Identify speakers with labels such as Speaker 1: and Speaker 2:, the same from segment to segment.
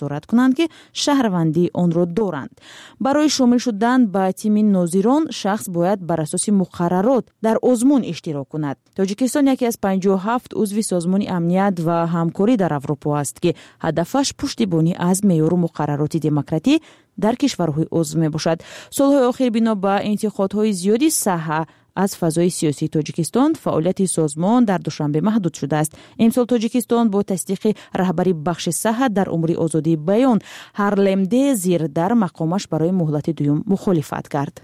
Speaker 1: دارد کنند که شهروندی آن را دارند. برای شامل شدن به تیم ناظران شخص باید بر اساس مقررات در آزمون اشتراک کند. تاجیکستان یکی از 57 عضو سازمان امنیت و همکاری در اروپا است که هدفش پشتیبانی از معیار و مقررات دموکراسی در کشورهای عضو می باشد. سالهای اخیر بنا به انتقادهای زیادی صحه از فضای سیاسی تاجیکستان فعالیت سازمان در دوشنبه محدود شده است. امسال تاجیکستان با تصدیق رهبری بخش صحه در امور آزادی بیان هرلمده زیر در مقامش برای مهلت دوم مخالفت کرد.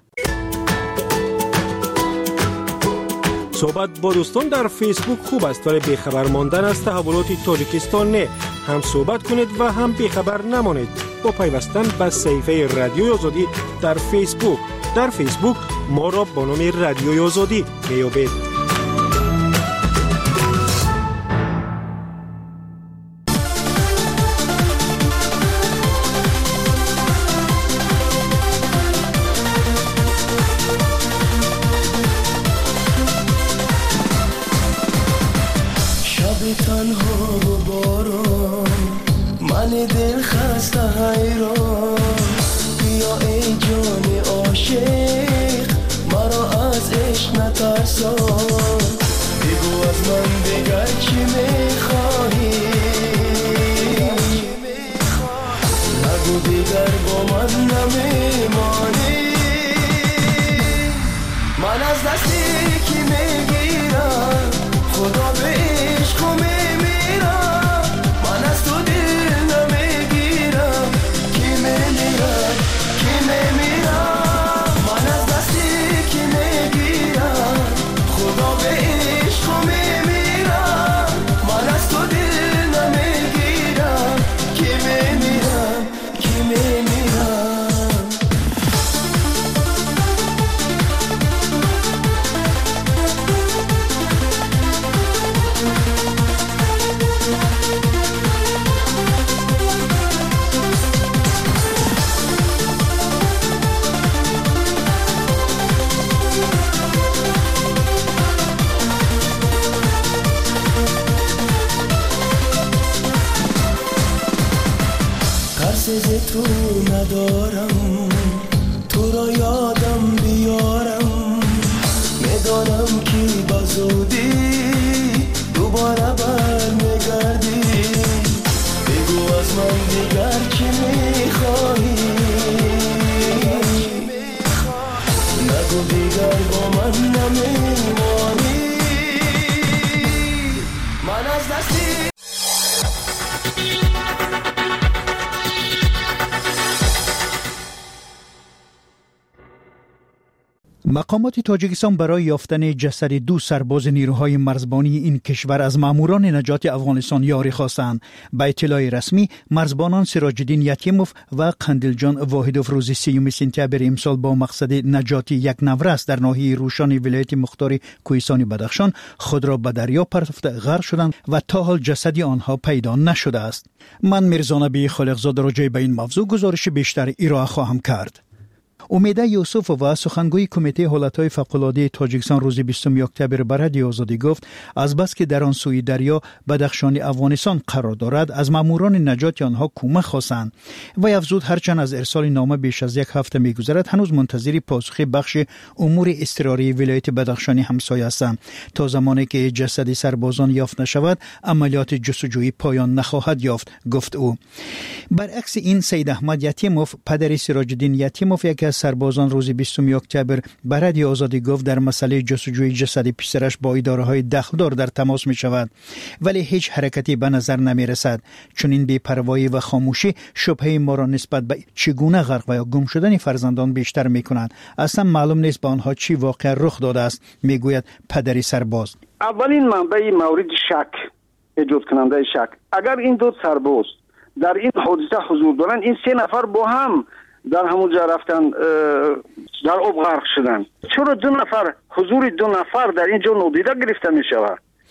Speaker 2: صحبت با دوستان در فیسبوک خوب است ولی بیخبر ماندن از تحولات تاجیکستان نه. هم صحبت کنید و هم بیخبر نمانید با پیوستن به صفحه رادیوی آزادی در فیسبوک. در فیسبوک ما را با نام رادیوی آزادی میابید.
Speaker 3: تنها و باران من دل خسته حیران بیا ای جان عاشق مرا از عشق نترسان بگو از من دیگر چی میخواهی نگو دیگر با من نمیمانی من از دستی کی میگیرم خدا به عشق میمیرم من از تو دل نمیگیرم کی میمیرم کی میمیرم من از دستی کی میگیرم خدا به عشق میمیرم من از تو دل نمیگیرم کی میمیرم کی میمیرم ترس تو ندارم تو را یادم بیارم میدانم که بزودی دوباره برمیگردی بگو از من دیگر چی میخواهی نگو دیگر با من نمیمانی من از دستی
Speaker 4: مقامات تاجیکستان برای یافتن جسد دو سرباز نیروهای مرزبانی این کشور از ماموران نجات افغانستان یاری خواستند. به اطلاع رسمی مرزبانان سراج‌الدین یتیموف و قندیلجان واحدوف روز 3 سپتامبر امسال با مقصد نجات یک نورس در ناحیه روشان ولایت مختار کوهستان بدخشان خود را به دریا پرتافته غرق شدند و تا حال جسد آنها پیدا نشده است. من میرزا نبی خالقزاده راجع به این موضوع گزارش بیشتر ارائه خواهم کرد. امیده یوسف و سخنگوی کمیته حالتهای فوق‌العاده تاجیکستان روز 20 اکتبر به رادیو آزادی گفت از بس که در آن سوی دریا بدخشان افغانستان قرار دارد از ماموران نجات آنها کمک خواستند و افزود هرچند از ارسال نامه بیش از یک هفته می‌گذرد هنوز منتظر پاسخ بخش امور اضطراری ولایت بدخشان همسایه هستند. تا زمانی که جسد سربازان یافت نشود عملیات جستجویی پایان نخواهد یافت، گفت او. برعکس این سید احمد یتیموف پدر سراج‌الدین یتیموف یکی از سربازان روز 20 اکتبر به رادیو آزادی گفت در مسئله جستجوی جسد پسرش با اداره‌های دخلدار در تماس می شود ولی هیچ حرکتی به نظر نمی رسد. چون این بی‌پروایی و خاموشی شبهه ما را نسبت به چگونه غرق و یا گم شدن فرزندان بیشتر می کنند. اصلا معلوم نیست به آنها چی واقعا رخ داده است، می گوید پدری سرباز.
Speaker 5: اولین منبع مورد شک ایجاد کننده شک اگر این دو سرباز در این حادثه حضور دارند این سه نفر با هم در همونجا رفتن در آب غرق شدن. چرا دو نفر حضور دو نفر در اینجا نادیده گرفته می شود؟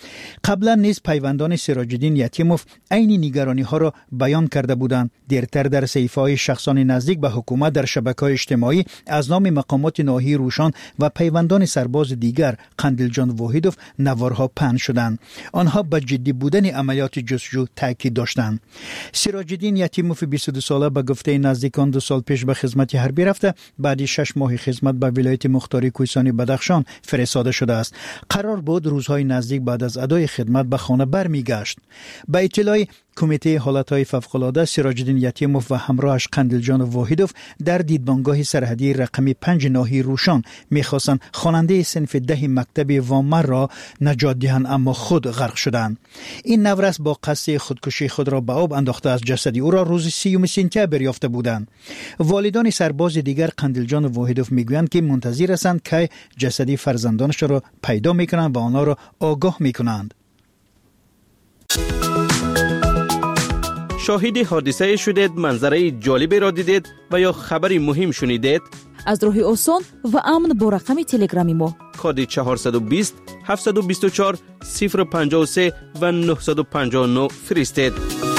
Speaker 4: قبلا نیز پیوندان سراج‌الدین یتیموف عین نگرانی ها را بیان کرده بودند. دیرتر در صحیفه‌های شخصان نزدیک به حکومت در شبکه‌های اجتماعی از نام مقامات ناحیه روشان و پیوندان سرباز دیگر قندیلجان واحدوف نوارها پهن شدند. آنها به جدی بودن عملیات جستجو تاکید داشتند. سراج‌الدین یتیموف 22 ساله به گفته نزدیکان 2 سال پیش به خدمت حربی رفته، بعد 6 ماه خدمت به ولایت مختاری کوهستانی بدخشان فرستاده شده است. قرار بود روزهای نزدیک بعد از ادای خدمت به خانه برمیگشت. به اطلاع کمیته حالتهای فوق‌العاده، سراج‌الدین یتیموف و همراهش قندیلجان واحدوف در دیدبانگاه سرحدی رقم 5 ناحیه روشان می‌خواستند خواننده صنف 10 مکتب وامر را نجات دهند، اما خود غرق شدند. این نورس با قصد خودکشی خود را به آب انداخته از جسد او را روز 30 سپتامبر یافته بودند. والدان سرباز دیگر قندیلجان واحدوف میگویند که منتظر هستند که جسد فرزندانش را پیدا میکنند و آنها را آگاه میکنند.
Speaker 6: شاهد حادثه شدید، منظره جالبی را دیدید و یا خبری مهم شنیدید؟
Speaker 1: از راه آسان و امن با رقم تلگرامی ما
Speaker 6: کد 420 724 053 و 959 فرستید.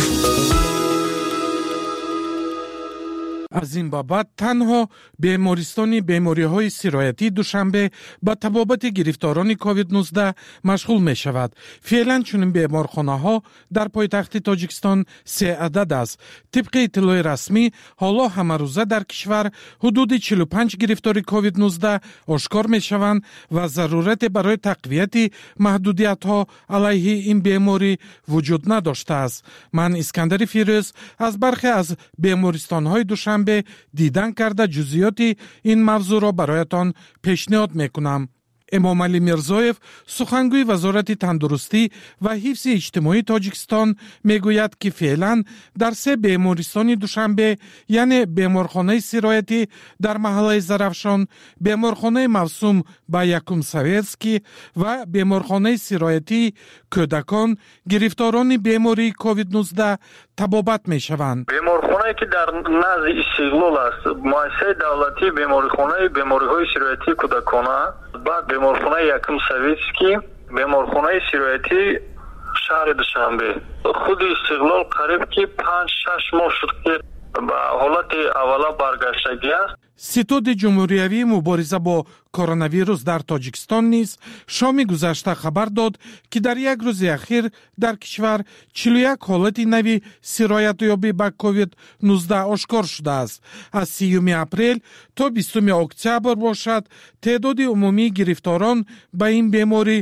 Speaker 7: از این بابت تنها بیمارستان بیماری‌های سرایتی دوشنبه با تبابت گرفتاران کووید 19 مشغول می شود. فعلا چنین بیمارخانه‌ها در پایتخت تاجیکستان 3 عدد است. طبق اطلاع رسمی حالا همه روزه در کشور حدود 45 گرفتاری کووید 19 آشکار می شوند و ضرورت برای تقویت محدودیت‌ها علیه این بیماری وجود نداشته است. من اسکندر فیروز از برخی از بیمارستان‌های دوشنبه دیدن کرده جزئیات این موضوع را برایتان پیشنهاد میکنم. امام علی میرزایف سخنگوی وزارت تندرستی و حفظ اجتماعی تاجیکستان میگوید که فعلا در 3 بیمارستان دوشنبه، یعنی بیمارخانه سرایتی در محله زرافشان، بیمارخانه موسوم به یکم سویتسکی و بیمارخانه سرایتی کودکان، گرفتاران بیماری کووید 19 تبابت می شوند.
Speaker 8: بیمارخانه‌ای که در نزد استقلال است، مؤسسه دولتی بیمارخانه بیماری‌های سرایتی کودکانه، بعد بیمارخانه یکم سویتسکی، بیمارخانه سرایتی شهر دوشنبه. خود استقلال قریب که 5-6 ماه شد که به حالت اولا برگشتگی است.
Speaker 7: ستاد جمهوریوی مبارزه با کرونا ویروس در تاجیکستان نیز شام گذشته خبر داد که در یک روز اخیر در کشور 41 حالت نوی سرایت یابی به کووید 19 آشکار شده است. از 30 اپریل تا 20 اکتبر باشد تعداد عمومی گرفتاران به این بیماری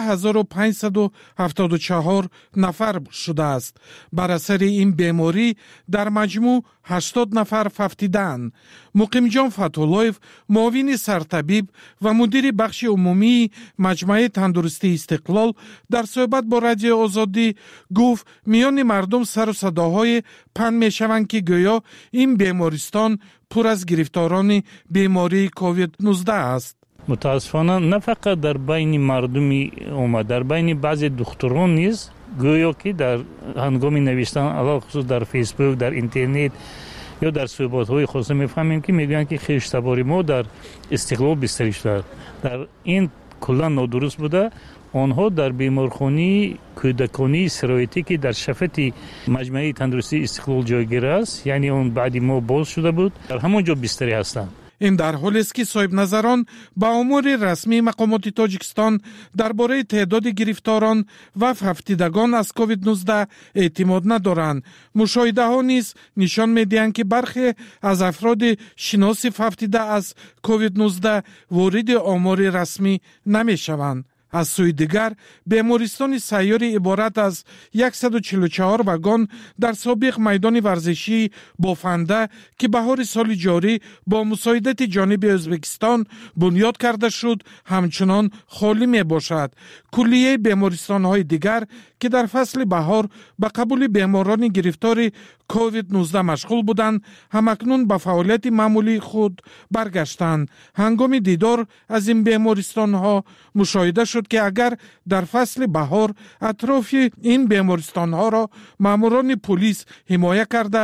Speaker 7: 10,574 نفر شده است. بر اثر این بیماری در مجموع 80 نفر فوتیدند. مقیم جان فتح‌الله‌یف، معاون سرطبیب و مدیر بخش عمومی مجمع تندرستی استقلال، در صحبت با رادیو آزادی گفت میان مردم سر و صداهای پهن میشوند که گویا این بیمارستان پر از گرفتاران بیماری کووید 19 است.
Speaker 9: متاسفانه نه فقط در بین مردمی اومد، در بین بعضی دکتران نیز گویا که در هنگام نوشتن علاوه خصوص در فیسبوک، در اینترنت یا در صحبت‌های خاصه می‌فهمیم که میگن که خویشتباری ما در استقلال بستری شده. در این کلا نادرست بوده. آنها در بیمارخانه کودکانی سرایتی که در شفت مجمع تندرستی استقلال جایگیر است، یعنی اون بعدی ما باز شده بود، در همونجا بستری هستند.
Speaker 7: این در حالی است که صاحب نظران با امور رسمی مقامات تاجیکستان درباره تعداد گرفتاران و فوتیدگان از کووید 19 اعتماد ندارند. مشاهده ها نیز نشان می‌دهند که برخی از افراد شناس فوتیده از کووید 19 وارد آمار رسمی نمی‌شوند. از سوی دیگر بیمارستان سیاری عبارت از 144 واگن در سابق میدان ورزشی بافنده که بهار سال جاری با مساعدت جانب ازبکستان بنیاد کرده شد همچنان خالی می باشد. کلیه بیمارستان های دیگر که در فصل بهار به قبول بیماران گرفتار کووید 19 مشغول بودند همکنون به فعالیت معمولی خود برگشتند. هنگام دیدار از این بیمارستان ها مشاهده شد که اگر در فصل بهار اطراف این بیمارستان ها را ماموران پلیس حمایت کرده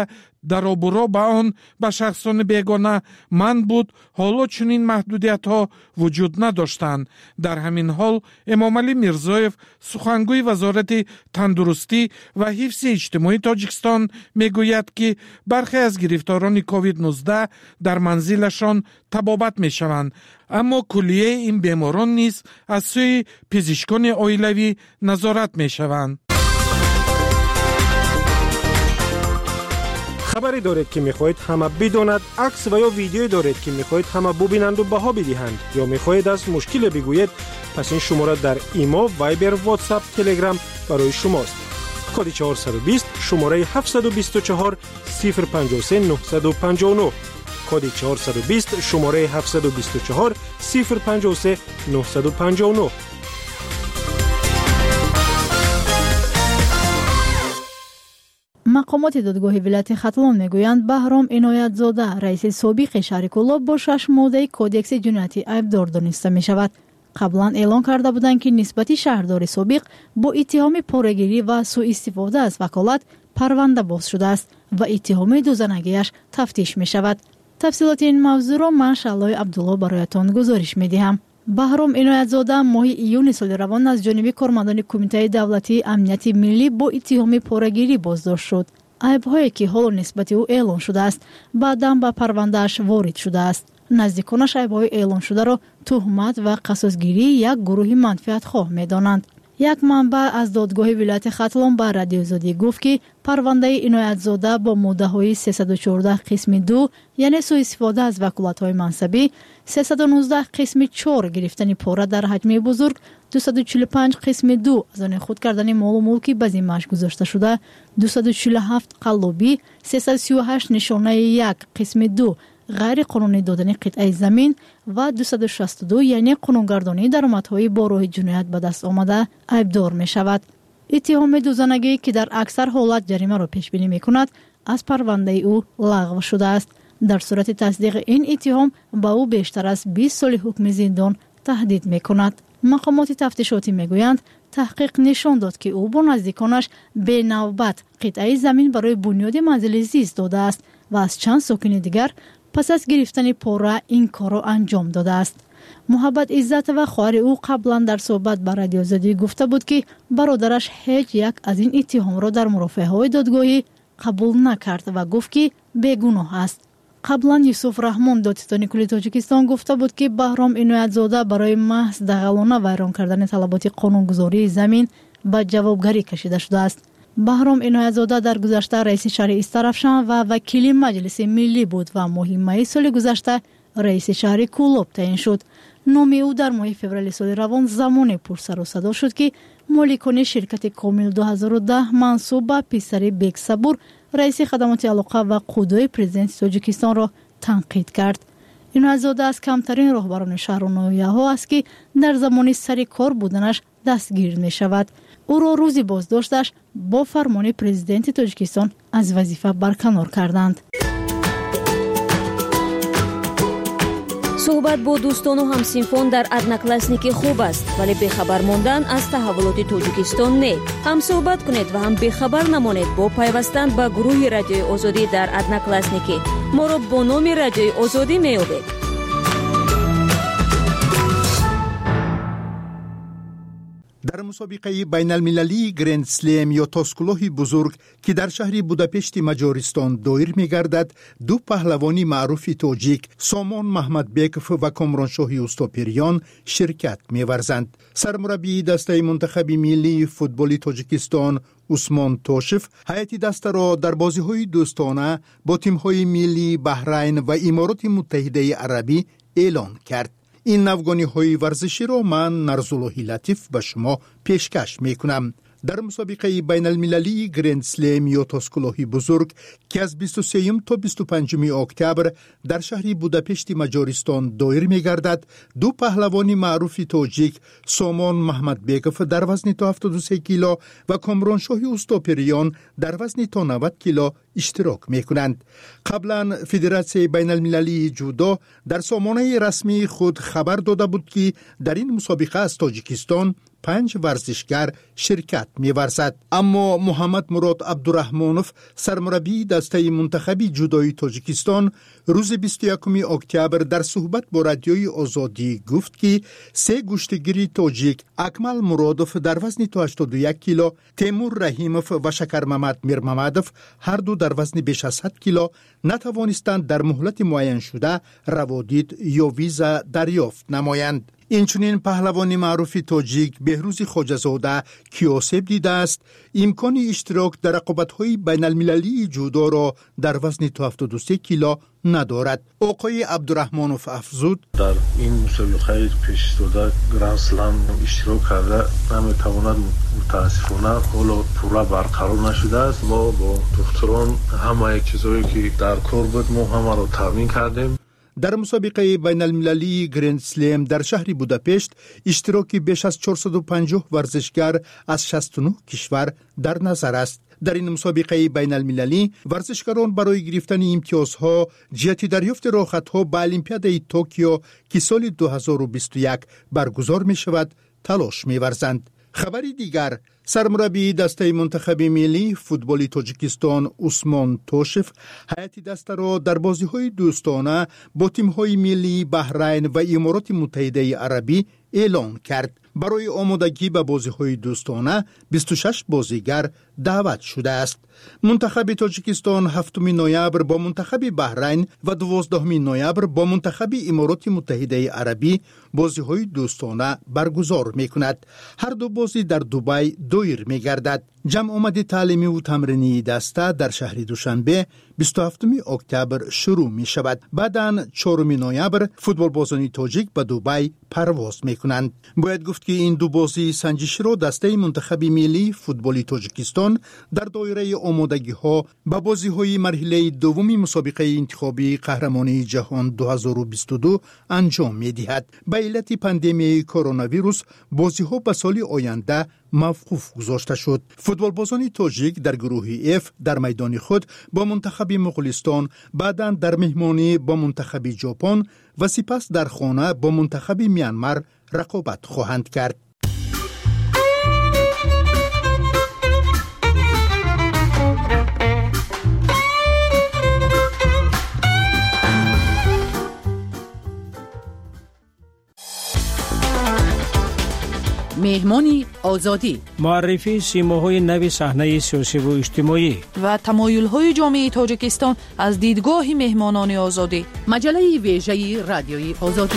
Speaker 7: در آبورا به آن به شخصان بیگانه مند بود، حالا چنین محدودیت ها وجود نداشتند. در همین حال امام علی میرزایف سخنگوی وزارت تندرستی و حفظ اجتماعی تاجیکستان میگوید که برخی از گرفتاران کووید 19 در منزلشان طبابت میشوند، اما کلیه این بیماران نیز از سوی پزشکان عائلوی نظارت میشوند.
Speaker 2: خبری دارید که میخواهید همه بداند، عکس و یا ویدیویی دارید که میخواهید همه ببینند و بها بدهند، یا میخواهید از مشکل بگویید، پس این شماره در ایما، وایبر، واتساپ، تلگرام برای شماست. کد 420 شماره 724 053 959. کد 420 شماره 724 053 959.
Speaker 10: مقامات دادگاه ولایت ختلان میگویند بهرام عنایت‌زاده رئیس سابق شریک‌الله با 6 ماده کدکس جنایتی عیبدار دانسته می شود. قبلا اعلان کرده بودند که نسبت شهردار سابق با اتهام پاره‌گیری و سوء استفاده از وکالت پرونده باز شده است و اتهام دوزنگیش تفتیش می شود. تفصیلات این موضوع را من شعله عبدالله برایتان گزارش می دهم. بهرام عنایت‌زاده ماه ایون سال روان از جانب کارمندان کمیته دولتی امنیت ملی با اتهام پاره‌گیری بازداشت شد. عیب‌هایی که حال نسبت او اعلان شده است بعداً به پرونده‌اش وارد شده است. نزدیکانش عیب‌های اعلان شده را تهمت و قصاص‌گیری یک گروه منفعت‌خواه می‌دانند. یک منبع از دادگاه ولایت ختلان به رادیو آزادی گفت که پرونده عنایت‌زاده با ماده‌های 314 قسم 2 یعنی سوء استفاده از وکالت‌های منصبی، 319 قسم 4 گرفتن پاره در حجم بزرگ، 245 قسم 2 از آن خود کردن مال و ملکی به ذمه‌اش گذاشته شده، 247 قلابی، 338 نشانه 1 قسم 2 غیر قانونی دادن قطعه زمین و 262 یعنی قانونگردانی درآمدهای با راه جنایت به دست آمده عیبدار می شود. اتهام دوزنگی که در اکثر حالت جریمه را پیش بینی می کند از پرونده او لغو شده است. در صورت تصدیق این اتهام با او بیشتر از 20 سال حکم زندان تهدید می کند. مقامات تفتیشاتی می گویند تحقیق نشان داد که او با نزدیکانش به نوبت قطعه زمین برای بنیاد منزل زیست داده است و از چند ساکن دیگر پس از گرفتن پاره این کار را انجام داده است. محبت عزت و خواهر او قبلا در صحبت با رادیو آزادی گفته بود که برادرش هیچ یک از این اتهام را در مرافعه های دادگاهی قبول نکرد و گفت که بیگناه است. قبلا یوسف رحمان دادستانی کلی تاجیکستان گفته بود که بهرام عنایت‌زاده برای محض دغلانه ویران کردن طلبات قانونگذاری زمین به جوابگری کشیده شده است. بهرام عنایت‌زاده در گذشته رئیس شهر استرافشان و وکیل مجلس ملی بود و ماه می سال گذشته رئیس شهر کولوب تعیین شد. نام او در ماه فوریه سال روان زمان پرسر و صدا شد که مالکان شرکت کامل 2010 منصوب به پسر بیگ صبور رئیس خدمات علاقه و قدوی پرزیدنت تاجیکستان را تنقید کرد. عنایت‌زاده از کمترین راهبران شهر و ناحیه‌ها است که در زمان سر کار بودنش دستگیر می شود. او را روزی بازداشتش با فرمان پرزیدنت تاجیکستان از وظیفه برکنار کردند.
Speaker 11: صحبت با دوستان و همسینفان در ادناکلاسنیکی خوب است، ولی بخبر ماندن از تحولات تاجیکستان نه. هم صحبت کنید و هم بخبر نمانید با پیوستن به گروه رادیوی آزادی در ادناکلاسنیکی. ما را با نام رادیوی آزادی می‌یابید.
Speaker 4: در مسابقه بین المللی گرند سلم یا تاسکلوه بزرگ که در شهر بوداپشت مجارستان دایر می گردد، دو پهلوانی معروف تاجیک سامان محمد بیکف و کامرانشاه اوستاپریان شرکت می ورزند. سرمربی دسته منتخب ملی فوتبال تاجیکستان عثمان توشف هیئت دسته را در بازی‌های دوستانه با تیم‌های ملی بحرین و امارات متحده عربی اعلان کرد. این نوگانی‌های ورزشی را من نرزالله لطیف به شما پیشکش می‌کنم. در مسابقه بین المللی گرند سلم یا تاسکلوه بزرگ که از 23 تا 25 اکتبر در شهر بوداپشت مجارستان دایر می‌گردد، دو پهلوان معروف تاجیک سامان محمد بیکف در وزن تا 73 کیلو و کامرانشاه اوستاپریان در وزن تا 90 کیلو اشتراک می‌کنند. قبلا فدراسیون بین المللی جودو در سامانه رسمی خود خبر داده بود که در این مسابقه از تاجیکستان
Speaker 12: 5 ورزشگر شرکت می‌ورزد. اما محمد مراد عبدالرحمانوف سرمربی دسته منتخب جودوی تاجیکستان روز 21 اکتبر در صحبت با رادیوی آزادی گفت که 3 گشتگیر تاجیک اکمل مرادوف در وزن 81 کیلو، تیمور رحیموف و شکر محمد میرممدوف هر دو در وزن بیش از 100 کیلو نتوانستند در مهلت معین شده روادید یا ویزا دریافت نمایند. اینچنین پهلوان معروف تاجیک بهروز خواجه‌زاده کیاسب دیده است امکان اشتراک در رقابت‌های بین المللی جودو را در وزن 73 کیلو ندارد. آقای عبدالرحمانوف افزود
Speaker 13: در این مسابقه پیش داده گرند سلم اشتراک کرده نمیتواند متاسفانه حالا پورا برقرار نشده است. ما با دکتران همه چیزایی که در کار بود ما همه را تامین کردیم.
Speaker 12: در مسابقه بین المللی گرند سلم در شهر بوداپشت اشتراکی بیش از 450 ورزشگر از 69 کشور در نظر است. در این مسابقه بین المللی ورزشکاران برای گرفتن امتیازها جهت دریافت راحت‌ها به المپیاد توکیو که سال 2021 برگزار می شود تلاش می ورزند. خبری دیگر، سرمربی دسته منتخب ملی فوتبال تاجیکستان عثمان توشف هیئت دسته را در بازی‌های دوستانه با تیم‌های ملی بحرین و امارات متحده عربی اعلان کرد. برای آمادگی به بازی‌های دوستانه 26 بازیگر دعوت شده است. منتخب تاجیکستان 7 نوامبر با منتخب بحرین و 12 نوامبر با منتخب امارات متحده عربی بازی‌های دوستانه برگزار می‌کند. هر دو بازی در دبی دایر می‌گردد. جمع آمد تعلیمی و تمرینی دسته در شهر دوشنبه 27 اکتبر شروع می شود. بعداً 4 نوامبر فوتبال بازان تاجیک به دبی پرواز می کنند. باید گفت که این دو بازی سنجشی را دسته منتخب ملی فوتبال تاجیکستان در دایره آمادگی ها به بازی های مرحله دومی مسابقه انتخابی قهرمانی جهان 2022 انجام می دهد. به علت پاندمی کرونا ویروس بازی ها به سال آینده موقوف گذاشته شد. فوتبال بازان تاجیک در گروه F در میدان خود با منتخب مغولستان، بعداً در مهمانی با منتخب ژاپن و سپس در خانه با منتخب میانمار رقابت خواهند کرد.
Speaker 14: مهمانی آزادی،
Speaker 15: معرفی سیماهای نوی صحنه سیاسی و اجتماعی
Speaker 14: و تمایل‌های جامعه تاجیکستان از دیدگاه مهمانان آزادی. مجله ویژه رادیوی آزادی.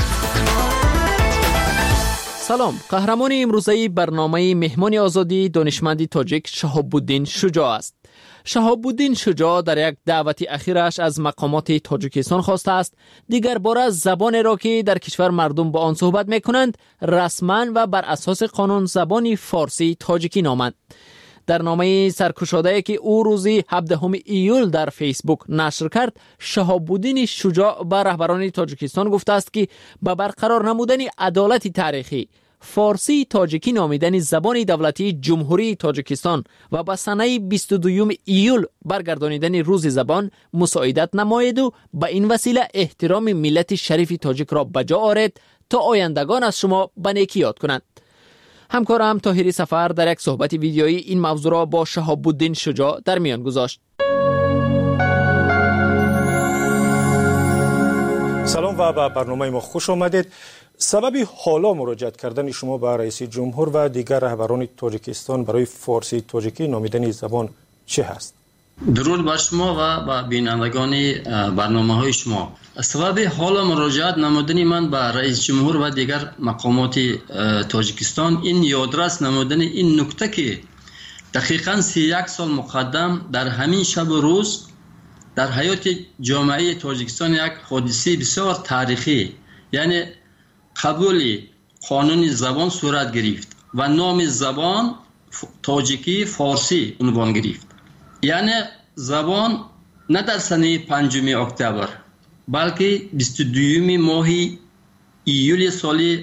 Speaker 16: سلام، قهرمان امروزه برنامه مهمان آزادی دانشمند تاجیک شهاب الدین شجاع است. شهاب الدین شجاع در یک دعوت اخیرش از مقامات تاجیکستان خواسته است دیگر باره زبان را که در کشور مردم با آن صحبت میکنند رسما و بر اساس قانون زبان فارسی تاجیکی نامند. در نامه سرگشاده‌ای که او روز 17 ایول در فیسبوک نشر کرد، شهاب الدین شجاع به رهبران تاجیکستان گفته است که به برقرار نمودن عدالت تاریخی فارسی تاجیکی نامیدن زبان دولتی جمهوری تاجیکستان و به سنه 22 ایول برگردانیدن روز زبان مساعدت نماید و به این وسیله احترام ملت شریف تاجیک را بجا آورد تا آیندگان از شما به نیکی یاد کنند. همکارم طاهری سفر در یک صحبت ویدیویی این موضوع را با شهاب الدین شجاع در میان گذاشت.
Speaker 2: سلام و به برنامه ما خوش آمدید. سبب حالا مراجعت کردن شما به رئیس جمهور و دیگر رهبران تاجیکستان برای فارسی تاجیکی نامیدن زبان چه هست؟
Speaker 17: درود بر شما و به بینندگان برنامه های شما. سبب حالا مراجعت نمودن من به رئیس جمهور و دیگر مقامات تاجیکستان این یادرس نمودن این نکته که دقیقاً 31 سال مقدم در همین شب و روز در حیات جامعه تاجیکستان یک حادثه بسیار تاریخی یعنی قبول قانون زبان صورت گرفت و نام زبان تاجیکی فارسی عنوان گرفت. یعنی زبان نه در سنه 5 اکتبر بلکه 22 ماه ایول سال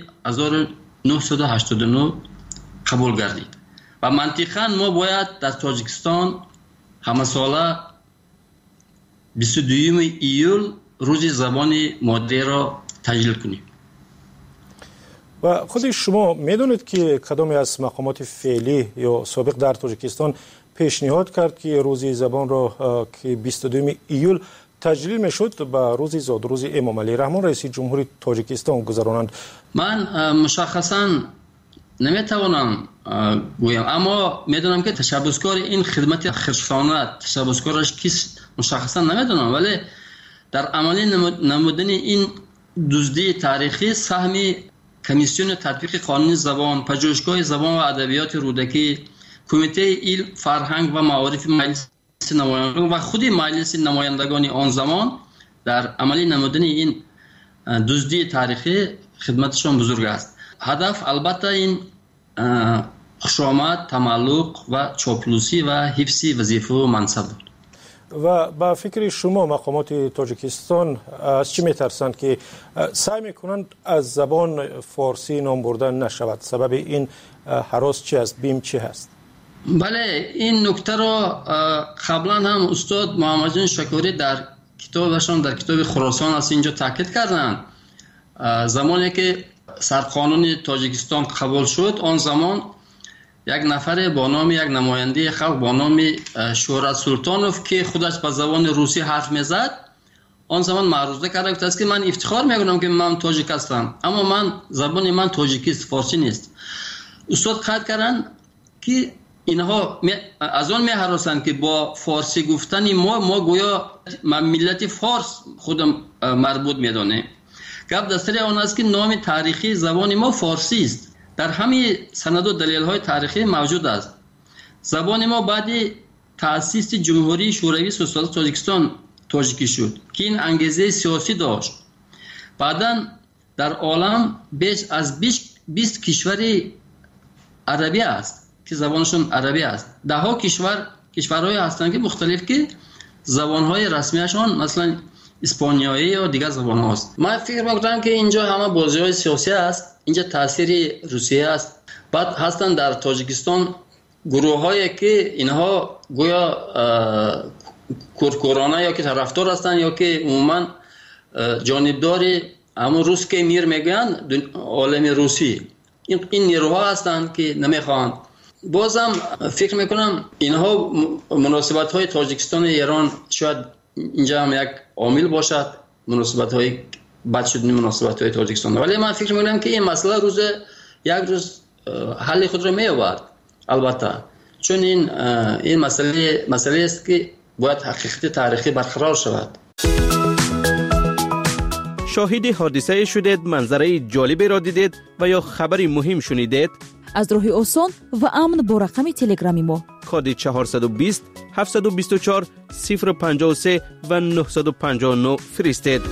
Speaker 17: 1989 قبول گردید و منطقاً ما باید در تاجیکستان همه ساله 22 ایول روز زبان مادری را تجلیل کنیم.
Speaker 2: و خود شما میدونید که کدامی از مقامات فعلی یا سابق در تاجیکستان پیشنهاد کرد که روز زبان را که 22 ایول تجلیل میشد به روز زاد روز امام علی رحمان رئیس جمهوری تاجیکستان گذرانند؟
Speaker 17: من مشخصا نمیتوانم گویم، اما میدونم که تشبثکار این خدمت خرشفانه تشبثکارش کیست مشخصا نمیدونم، ولی در عملی نمودن این دزدی تاریخی سهم کمیسیون تطبیق قانون زبان، پژوهشگاه زبان و ادبیات رودکی، کمیته علم، فرهنگ و معارف مجلس نمایندگان و خود مجلس نمایندگان آن زمان در عملی نمودن این دزدی تاریخی خدمتشان بزرگ است. هدف البته این خوشامد، تملق و چاپلوسی و حفظ وظیفه و منصب بود.
Speaker 2: و با فکر شما مقامات تاجیکستان از چی میترسند که سعی میکنند از زبان فارسی نام بردن نشود؟ سبب این هراس چی است؟ بیم چی هست؟
Speaker 17: بله، این نکته را قبلا هم استاد محمد جان شکوری در کتابشان در کتاب خراسان از اینجا تاکید کردند. زمانی که سرقانون تاجیکستان قبول شد، آن زمان یک نفر با نام یک نماینده خلق با نام شهرت سلطانوف که خودش به زبان روسی حرف میزد، آن زمان معروضه کرده بود که من افتخار میکنم که من تاجیک هستم، اما زبان من تاجیکی است، فارسی نیست. استاد قید کردن که اینها از آن می‌هراسند که با فارسی گفتن ما گویا ملت فارس خودم مربوط میدانه. گپ دستری آن است که نام تاریخی زبان ما فارسی است. در همه سند و دلیل‌های تاریخی موجود است. زبان ما بعد تأسیس جمهوری شوروی سوسیالیست تاجیکستان تاجیکی شد که این انگیزه سیاسی داشت. بعداً در عالم بیش از 20 کشور عربی است که زبانشون عربی است. ده ها کشورهای هستند که مختلف که زبانهای رسمیشان مثلا اسپانیایی یا دیگر زبان هاست. من فکر میکنم که اینجا همه بازی‌های سیاسی است، اینجا تاثیر روسیه است. بعد هستند در تاجیکستان گروه‌هایی که اینها گویا کورکورانه یا که طرفدار هستند یا که عموما جانبدار همون روس که میر میگن عالم روسی، این نیروها هستند که نمیخواهند. بازم فکر میکنم اینها مناسبت‌های تاجیکستان ایران شاید اینجا هم یک عامل باشد، مناسبت‌های بد شدن مناسبت‌های تاجیکستان، ولی من فکر میکنم که این مسئله یک روز حل خود را می‌یابد. البته چون این مسئله است که باید حقیقت تاریخی برقرار شود.
Speaker 6: شاهد حادثه شدید، منظره جالبی را دیدید و یا خبری مهم شنیدید؟
Speaker 1: از راه آسان و امن با رقم تلگرامی ما
Speaker 6: کد 420 724 053 و 959 فرستید.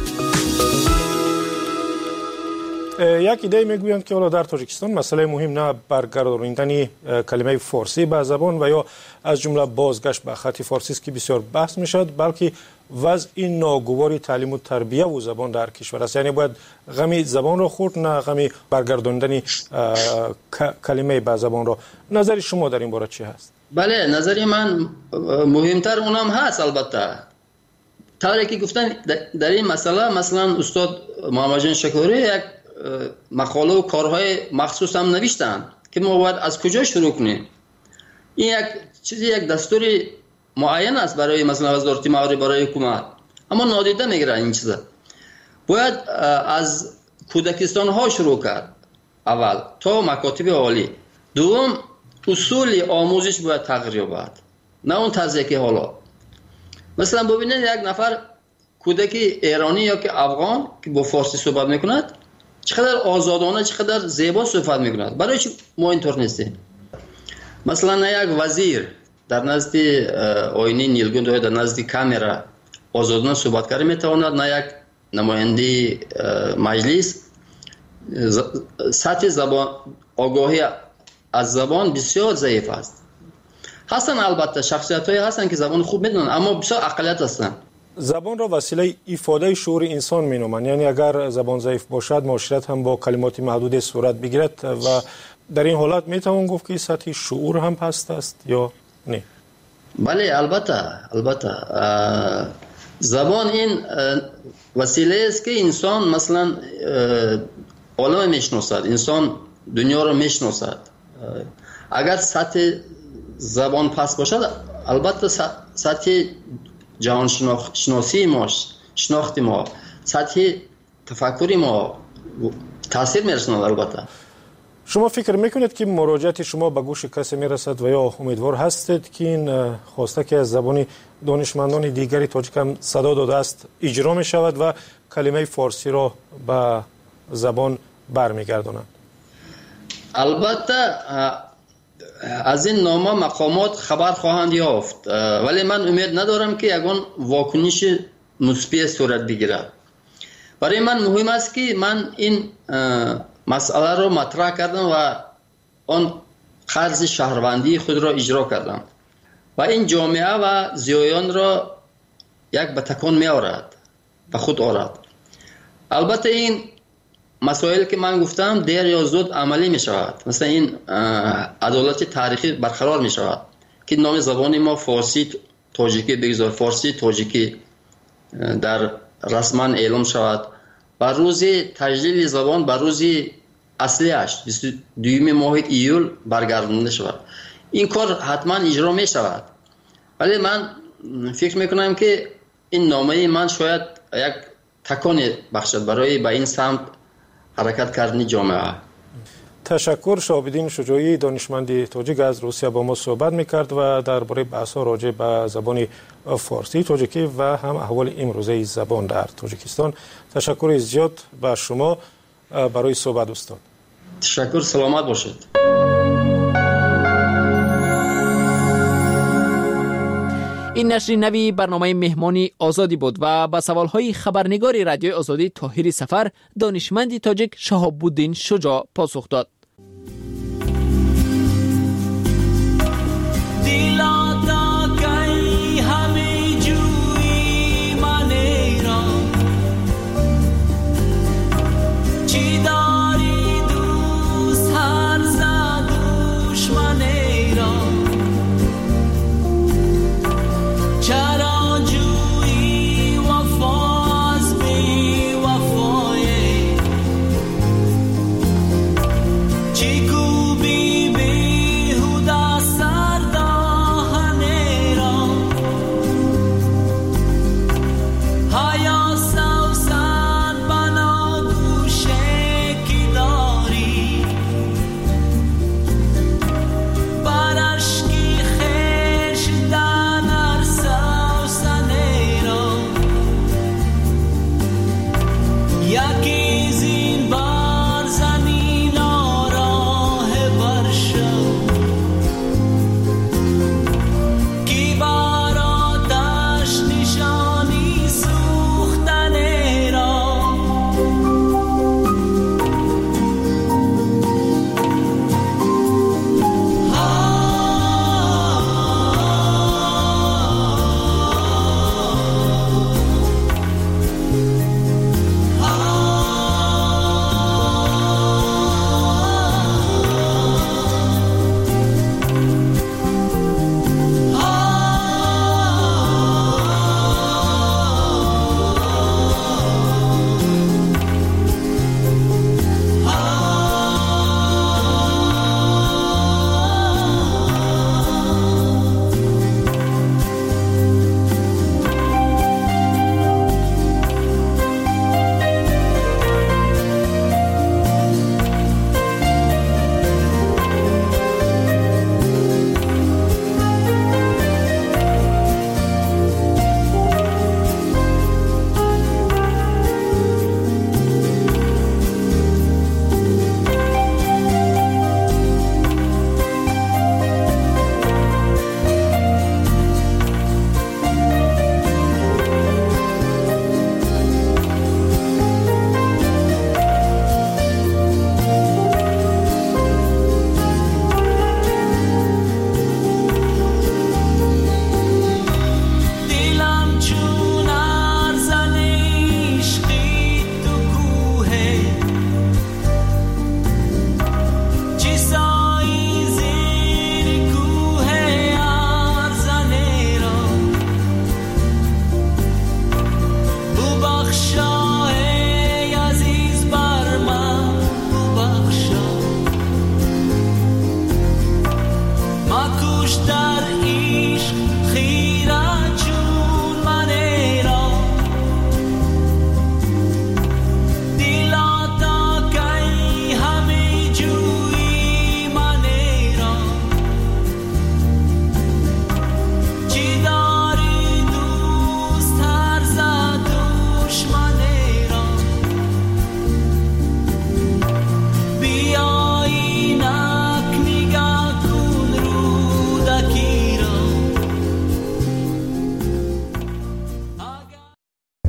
Speaker 2: یک ایده میگویند که حالا در تاجیکستان مسئله مهم نه برگرداندن کلمه فارسی به زبان و یا از جمله بازگشت به خط فارسی است که بسیار بحث میشد، بلکه وضع این ناگوار تعلیم و تربیه و زبان در کشور است. یعنی باید غمی زبان را خورد، نه غمی برگرداندن کلمه به زبان را. نظر شما در این باره چی هست؟
Speaker 17: بله، نظر من مهمتر اونم هست. البته طوری که گفتن در این مسئله، مثلا استاد محمد جان شکوری یک مقاله و کارهای مخصوص هم نوشتن که ما باید از کجا شروع کنیم. این یک دستور معین است برای مثلا وزارت معارف، برای حکومت، اما نادیده میگیرن این چیزا. باید از کودکستان ها شروع کرد اول تا مکاتب عالی. دوم اصول آموزش باید تغییر یابد، نه اون طرزی که حالا. مثلا ببینید یک نفر کودک ایرانی یا که افغان که با فارسی صحبت میکند چقدر آزادانه، چقدر زیبا صحبت میکند. برای چی ما اینطور نیستیم؟ مثلا یک وزیر در نزد آینه نیلگون یا در نزد کامرا آزادانه صحبت کرده میتواند، نه یک نماینده مجلس. سطح زبان آگاهی از زبان بسیار ضعیف است. هستن البته شخصیت‌هایی هستن که زبان خوب میدونن، اما بسیار اقلیت هستن.
Speaker 2: زبان را وسیله ایفاده شعور انسان مینامند. یعنی اگر زبان ضعیف باشد، معاشرت هم با کلمات محدود صورت بگیرد و در این حالت میتوان گفت که سطح شعور هم پست است یا نه؟
Speaker 17: بله، البته زبان این وسیله است که انسان مثلا عالم میشناسد، انسان دنیا رو میشناسد. اگر سطح زبان پس باشد، البته سطح جهان شناسی ما، شناخت ما، سطح تفکری ما تاثیر میرساند. البته
Speaker 2: شما فکر میکنید که مراجعت شما به گوش کسی میرسد و یا امیدوار هستید که این خواسته که از زبان دانشمندان دیگری تاجیک هم صدا داده است اجرا می شود و کلمه فارسی را به زبان برمیگردانند؟
Speaker 17: البته از این نامه مقامات خبر خواهند یافت، ولی من امید ندارم که یگان واکنش مثبت صورت بگیرد. برای من مهم است که من این مسئله را مطرح کردم و آن قرض شهروندی خود را اجرا کردم و این جامعه و زیایان را یک به تکان می آورد و خود آورد. البته این مسائل که من گفتم دیر یا زود عملی می شود. مثلا این عدالت تاریخی برقرار می شود که نام زبان ما فارسی تاجیکی بگذار، فارسی تاجیکی در رسما اعلام شود و روز تجلیل زبان به روز اصلیش 22 ماه ایول برگردانده شود. این کار حتما اجرا می شود، ولی من فکر میکنم که این نامه من شاید یک تکان بخشد برای به این سمت حرکت کردن جامعه.
Speaker 2: تشکر. شهاب‌الدین شجاعی دانشمند تاجیک از روسیه با ما صحبت میکرد و درباره بحث‌ها راجع به زبان فارسی تاجیکی و هم احوال امروزه زبان در تاجیکستان. تشکر زیاد به شما برای صحبت استاد.
Speaker 17: تشکر، سلامت باشید.
Speaker 16: این نشر نوی برنامه مهمانی آزادی بود و به سوالهای خبرنگار رادیوی آزادی طاهر سفر دانشمند تاجیک شهاب‌الدین شجاع پاسخ داد.
Speaker 3: های